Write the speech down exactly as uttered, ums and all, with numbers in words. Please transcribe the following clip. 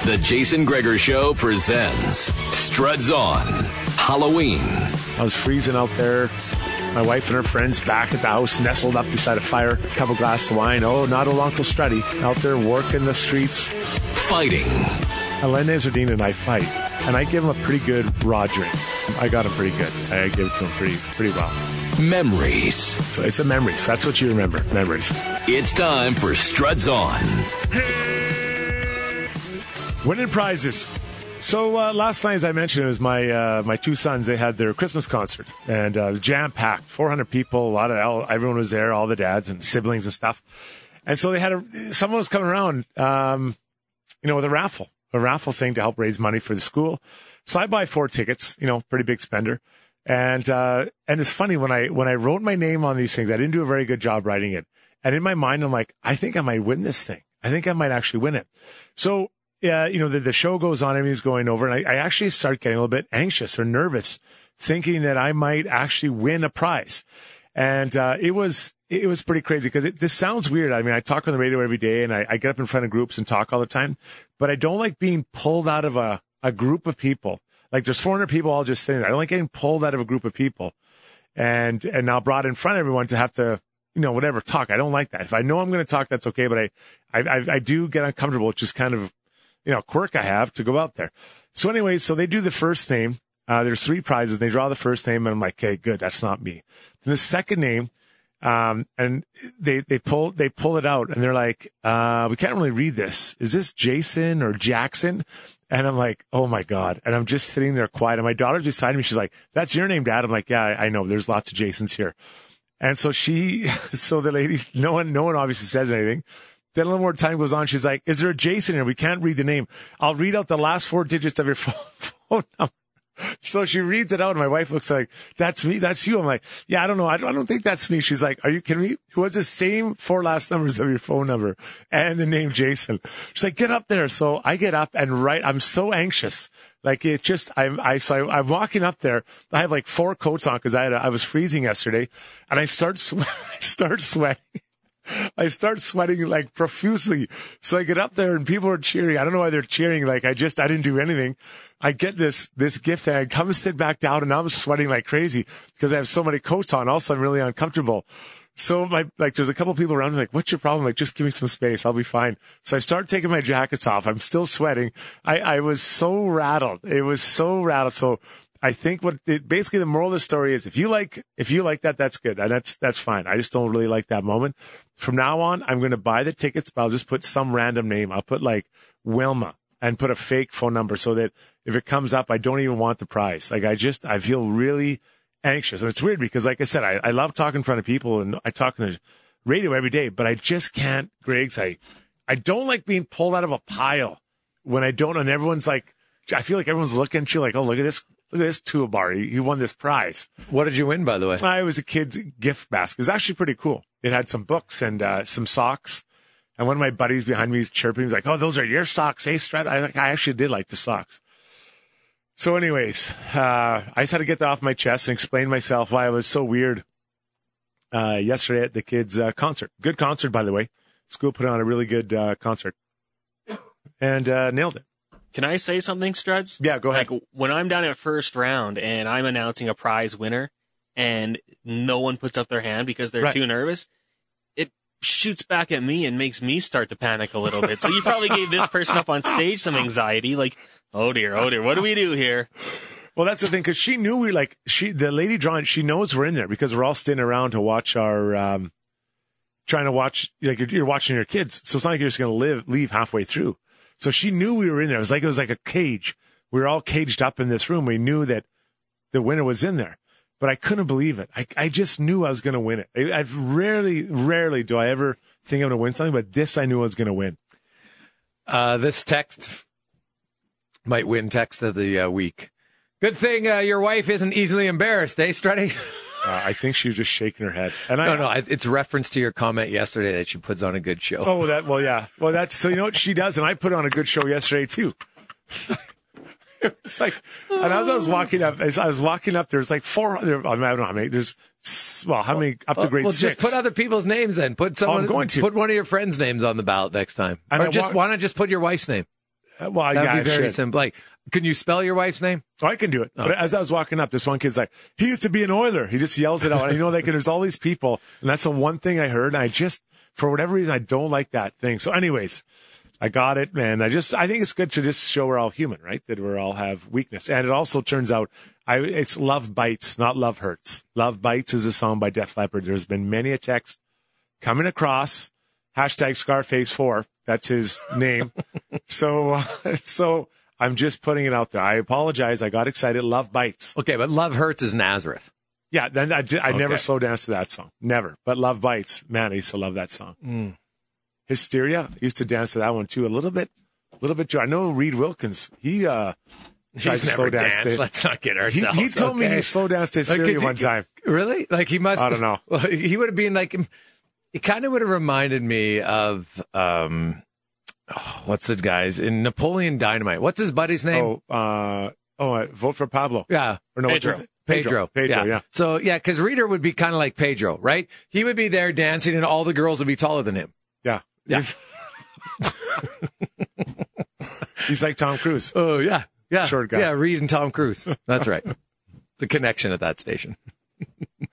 The Jason Gregor Show presents Struds On Halloween. I was freezing out there. My wife and her friends back at the house, nestled up beside a fire, a couple glasses of wine. Oh, not old Uncle Strutty out there working the streets. Fighting. Alain Zardine and I fight, and I give him a pretty good raw drink. I got him pretty good. I give it to him pretty, pretty well. Memories. So it's the memories. That's what you remember. Memories. It's time for Struds On. Winning prizes. So uh, last night, as I mentioned, it was my uh, my two sons. They had their Christmas concert, and uh, jam packed, four hundred people. A lot of everyone was there, all the dads and siblings and stuff. And so they had a someone was coming around, um, you know, with a raffle, a raffle thing to help raise money for the school. So I buy four tickets, you know, pretty big spender. And uh, and it's funny when I when I wrote my name on these things, I didn't do a very good job writing it. And in my mind, I'm like, I think I might win this thing. I think I might actually win it. So. Yeah, you know, the, the show goes on, everything's going over, and I, I actually start getting a little bit anxious or nervous, thinking that I might actually win a prize. And uh, it was it was pretty crazy because this sounds weird. I mean, I talk on the radio every day, and I, I get up in front of groups and talk all the time, but I don't like being pulled out of a, a group of people. Like there's four hundred people all just sitting there. I don't like getting pulled out of a group of people and and now brought in front of everyone to have to, you know, whatever, talk. I don't like that. If I know I'm going to talk, that's okay, but I, I, I, I do get uncomfortable, which is kind of, you know, quirk I have to go out there. So anyway, so they do the first name. Uh, there's three prizes. They draw the first name, and I'm like, okay, good. That's not me. Then the second name, um, and they, they pull, they pull it out, and they're like, uh, we can't really read this. Is this Jason or Jackson? And I'm like, oh my God. And I'm just sitting there quiet. And my daughter's beside me. She's like, that's your name, Dad. I'm like, yeah, I know. There's lots of Jasons here. And so she, so the lady, no one, no one obviously says anything. Then a little more time goes on. She's like, is there a Jason here? We can't read the name. I'll read out the last four digits of your phone number. So she reads it out, and my wife looks like, that's me. That's you. I'm like, yeah, I don't know. I don't, I don't think that's me. She's like, are you kidding me? Who has the same four last numbers of your phone number and the name Jason? She's like, get up there. So I get up and write. I'm so anxious. Like it just, I'm, I, so I, I'm walking up there. I have like four coats on because I had, a, I was freezing yesterday, and I start, swe- I start sweating. I start sweating like profusely. So I get up there and people are cheering. I don't know why they're cheering. Like I just, I didn't do anything. I get this, this gift and I come and sit back down, and I'm sweating like crazy because I have so many coats on. Also, I'm really uncomfortable. So my, like, there's a couple of people around me like, what's your problem? Like, just give me some space. I'll be fine. So I start taking my jackets off. I'm still sweating. I, I was so rattled. It was so rattled. So I think what it, basically the moral of the story is, if you like, if you like that, that's good. And that's, that's fine. I just don't really like that moment. From now on, I'm going to buy the tickets, but I'll just put some random name. I'll put like Wilma and put a fake phone number so that if it comes up, I don't even want the prize. Like I just, I feel really anxious. And it's weird because, like I said, I, I love talking in front of people, and I talk on the radio every day, but I just can't, Greg's, I, I don't like being pulled out of a pile when I don't, and everyone's like, I feel like everyone's looking at you like, oh, look at this. Look at this toolbar. He won this prize. What did you win, by the way? I was a kid's gift basket. It was actually pretty cool. It had some books and uh, some socks. And one of my buddies behind me is chirping. He's like, oh, those are your socks, eh, Strat? I, I actually did like the socks. So anyways, uh, I just had to get that off my chest and explain myself why I was so weird uh, yesterday at the kids' uh, concert. Good concert, by the way. School put on a really good uh, concert and uh, nailed it. Can I say something, Struds? Yeah, go ahead. Like, when I'm down at first round and I'm announcing a prize winner and no one puts up their hand because they're right. too nervous, it shoots back at me and makes me start to panic a little bit. So you probably gave this person up on stage some anxiety, like, oh dear, oh dear, what do we do here? Well, that's the thing, because she knew we like, she, the lady drawing, she knows we're in there because we're all standing around to watch our, um, trying to watch, like you're, you're watching your kids. So it's not like you're just going to live, leave halfway through. So she knew we were in there. It was like, it was like a cage. We were all caged up in this room. We knew that the winner was in there, but I couldn't believe it. I, I just knew I was going to win it. I, I've rarely, rarely do I ever think I'm going to win something, but this I knew I was going to win. Uh, this text might win text of the uh, week. Good thing uh, your wife isn't easily embarrassed, eh, Strutty? Uh, I think she was just shaking her head. And I, no, no, it's reference to your comment yesterday that she puts on a good show. Oh, that, well, yeah. Well, that's, so you know what she does? And I put on a good show yesterday, too. It's like, and as I was walking up, as I was walking up, there's like four, there, I, mean, I don't know how many, there's, well, how many up to grade well, six? Just put other people's names then. Put someone, oh, I'm going to. Put one of your friends' names on the ballot next time. And or I just, walk, why not just put your wife's name? Uh, Well, That'd yeah, be very I should. simple. Like, can you spell your wife's name? Oh, I can do it. But as I was walking up, this one kid's like, he used to be an Oiler. He just yells it out. And you know, like, and there's all these people, and that's the one thing I heard. And I just, for whatever reason, I don't like that thing. So anyways, I got it, man. I just, I think it's good to just show we're all human, right? That we all have weakness. And it also turns out, I, it's Love Bites, not Love Hurts. Love Bites is a song by Def Leppard. There's been many a text coming across, hashtag Scarface four. That's his name. so, uh, so I'm just putting it out there. I apologize. I got excited. Love Bites. Okay, but Love Hurts is Nazareth. Yeah, then I, did, I Okay. never slow danced to that song. Never. But Love Bites, man, I used to love that song. Mm. Hysteria, I used to dance to that one too. A little bit, a little bit. I know Reed Wilkins. He uh, tries He's to slow never dance. danced. To, Let's not get he, ourselves. he told me okay? he slow danced to Like, Hysteria could you- one time. Really? Like he must. I don't know. Well, he would have been like. It kind of would have reminded me of um, oh, what's the guys in Napoleon Dynamite? What's his buddy's name? Oh, uh, oh, uh, vote for Pablo. Yeah, Or no, what's Pedro. his- Pedro. Pedro, yeah. So yeah, because Reader would be kind of like Pedro, right? He would be there dancing, and all the girls would be taller than him. Yeah. Yeah. He's like Tom Cruise. Oh yeah, yeah, Short guy. Yeah, Reed and Tom Cruise. That's right. The connection at that station.